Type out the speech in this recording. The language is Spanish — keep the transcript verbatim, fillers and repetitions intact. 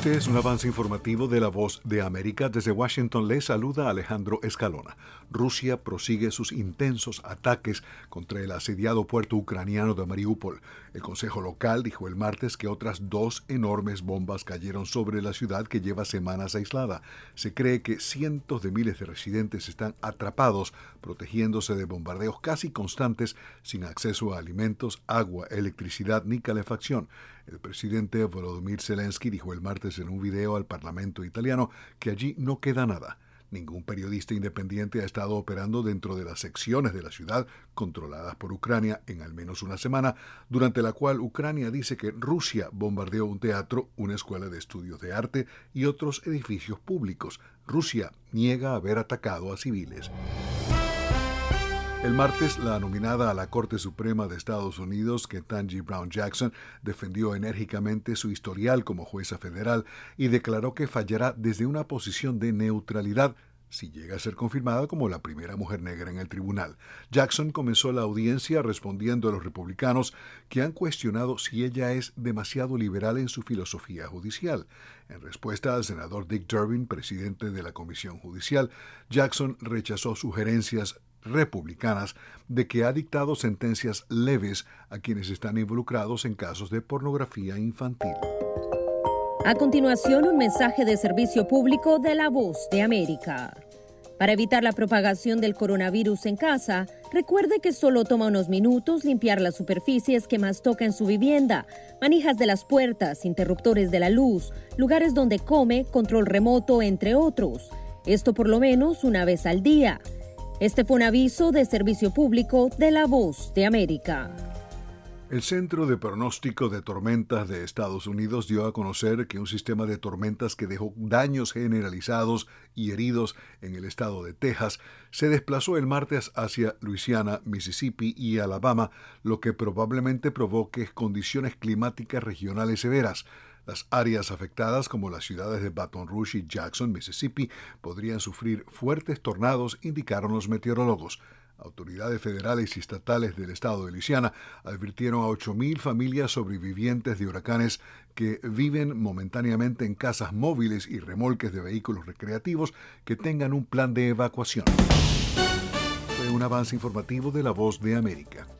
Este es un avance informativo de La Voz de América. Desde Washington le saluda Alejandro Escalona. Rusia prosigue sus intensos ataques contra el asediado puerto ucraniano de Mariúpol. El Consejo Local dijo el martes que otras dos enormes bombas cayeron sobre la ciudad que lleva semanas aislada. Se cree que cientos de miles de residentes están atrapados, protegiéndose de bombardeos casi constantes, sin acceso a alimentos, agua, electricidad ni calefacción. El presidente Volodymyr Zelensky dijo el martes en un video al Parlamento italiano que allí no queda nada. Ningún periodista independiente ha estado operando dentro de las secciones de la ciudad controladas por Ucrania en al menos una semana, durante la cual Ucrania dice que Rusia bombardeó un teatro, una escuela de estudios de arte y otros edificios públicos. Rusia niega haber atacado a civiles. El martes, la nominada a la Corte Suprema de Estados Unidos, Ketanji Brown Jackson, defendió enérgicamente su historial como jueza federal y declaró que fallará desde una posición de neutralidad si llega a ser confirmada como la primera mujer negra en el tribunal. Jackson comenzó la audiencia respondiendo a los republicanos que han cuestionado si ella es demasiado liberal en su filosofía judicial. En respuesta al senador Dick Durbin, presidente de la Comisión Judicial, Jackson rechazó sugerencias republicanas de que ha dictado sentencias leves a quienes están involucrados en casos de pornografía infantil. A continuación, un mensaje de servicio público de La Voz de América. Para evitar la propagación del coronavirus en casa, recuerde que solo toma unos minutos limpiar las superficies que más toca en su vivienda, manijas de las puertas, interruptores de la luz, lugares donde come, control remoto, entre otros. Esto por lo menos una vez al día. Este fue un aviso de servicio público de La Voz de América. El Centro de Pronóstico de Tormentas de Estados Unidos dio a conocer que un sistema de tormentas que dejó daños generalizados y heridos en el estado de Texas se desplazó el martes hacia Luisiana, Mississippi y Alabama, lo que probablemente provoque condiciones climáticas regionales severas. Las áreas afectadas, como las ciudades de Baton Rouge y Jackson, Mississippi, podrían sufrir fuertes tornados, indicaron los meteorólogos. Autoridades federales y estatales del estado de Luisiana advirtieron a ocho mil familias sobrevivientes de huracanes que viven momentáneamente en casas móviles y remolques de vehículos recreativos que tengan un plan de evacuación. Fue un avance informativo de La Voz de América.